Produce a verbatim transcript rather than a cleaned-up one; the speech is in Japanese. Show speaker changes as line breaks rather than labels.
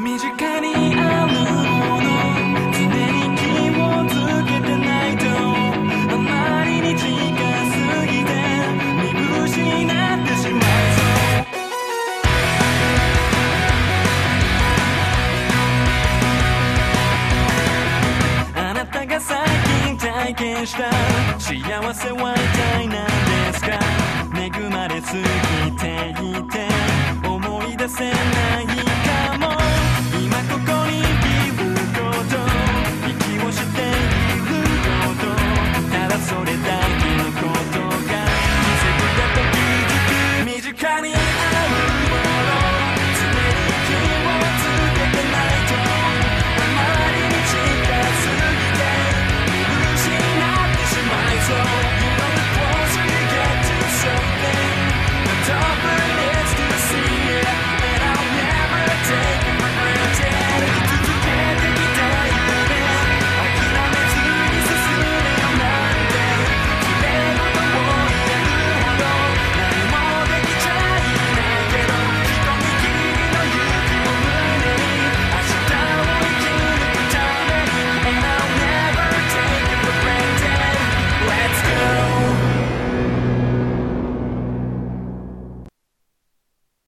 身近にあるもの常に気をつけてないとあまりに近すぎて見失ってしまうぞあなたが最近体験した幸せは一体何ですか恵まれすぎていて思い出せない